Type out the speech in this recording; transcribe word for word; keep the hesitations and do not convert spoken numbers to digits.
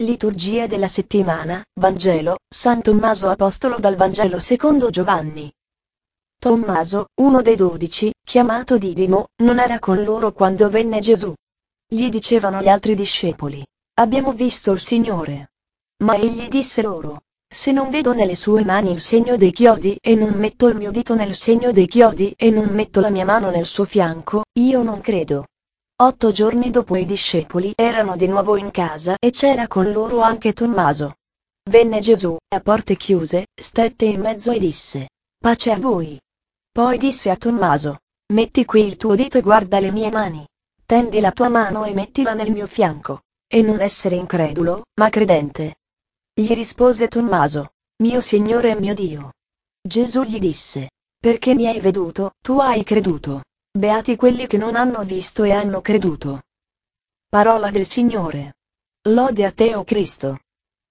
Liturgia della settimana, Vangelo, San Tommaso Apostolo dal Vangelo secondo Giovanni. Tommaso, uno dei dodici, chiamato Didimo, non era con loro quando venne Gesù. Gli dicevano gli altri discepoli: abbiamo visto il Signore. Ma egli disse loro: se non vedo nelle sue mani il segno dei chiodi e non metto il mio dito nel segno dei chiodi e non metto la mia mano nel suo fianco, io non credo. Otto giorni dopo i discepoli erano di nuovo in casa e c'era con loro anche Tommaso. Venne Gesù, a porte chiuse, stette in mezzo e disse: pace a voi. Poi disse a Tommaso: metti qui il tuo dito e guarda le mie mani. Tendi la tua mano e mettila nel mio fianco. E non essere incredulo, ma credente. Gli rispose Tommaso: mio Signore e mio Dio. Gesù gli disse: perché mi hai veduto, tu hai creduto. Beati quelli che non hanno visto e hanno creduto. Parola del Signore. Lode a te, o Cristo.